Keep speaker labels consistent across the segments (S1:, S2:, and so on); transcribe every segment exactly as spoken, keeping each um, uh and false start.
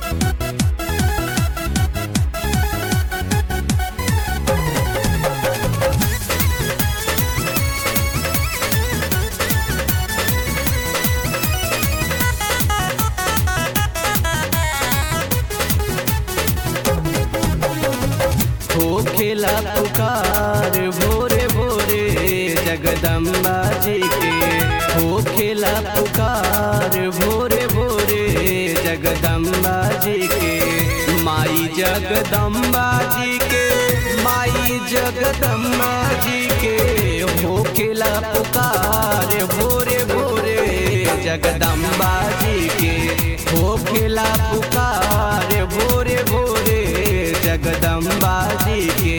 S1: होखेला पुकार भोरे भोरे जगदम्बा जी के। होखेला पुकार भोरे भोरे जगदम्बा जी के। माई जगदम्बा जी के, माई जगदम्बा जी के। होखेला पुकार भोरे भोरे जगदम्बा जी के। होखेला पुकार भोरे भोरे जगदम्बा जी के।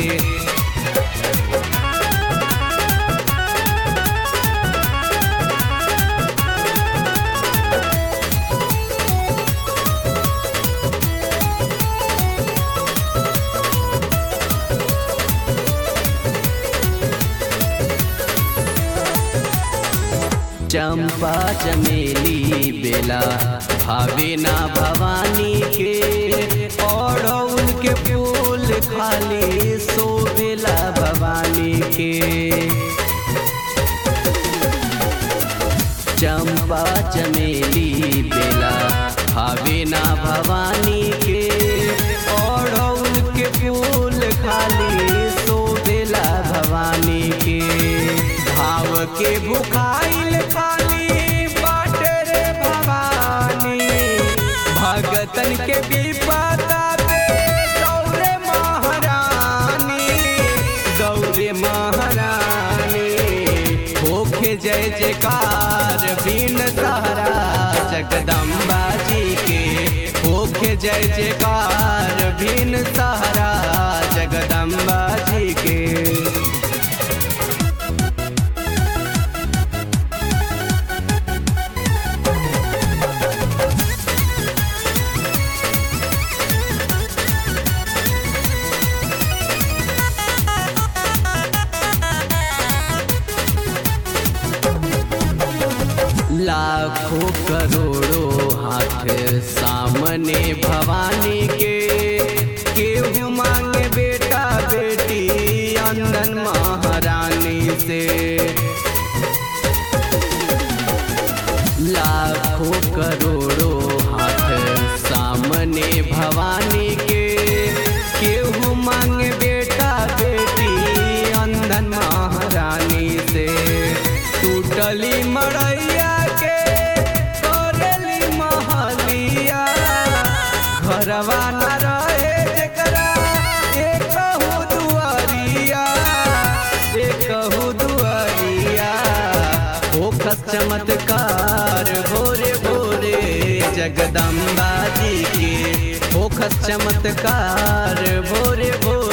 S1: चंपा चमेली बेला भावे ना भवानी के। और उनके फूल खाली शोभेला भवानी के। चंपा चमेली बेला भावे ना भवानी के। और उनके फूल खाली शोभेला भवानी के। भाव के भुखाइल खाली बाटे रे भवानी। भगतन के विपदा पे गौरे महारानी, गौरे महारानी। होखे जय जयकार बीन सहारा जगदम्बा जी के। होखे जय जयकार बीन सहारा जगदम्बा जी के। लाखों करोड़ों हाथ सामने भवानी के। केहू मांगे बेटा बेटी अंदन महारानी से। लाखों करोड़ों हाथ सामने भवानी के। केहू मांगे बेटा बेटी अंदन महारानी से। टूटली मड़ैया घरवा न रहे जकरा एकहु दुआरिया, एकहु दुआरिया। होखस चमत्कार भोरे भोरे जगदम्बा जी के। होखस चमत्कार भोरे भोरे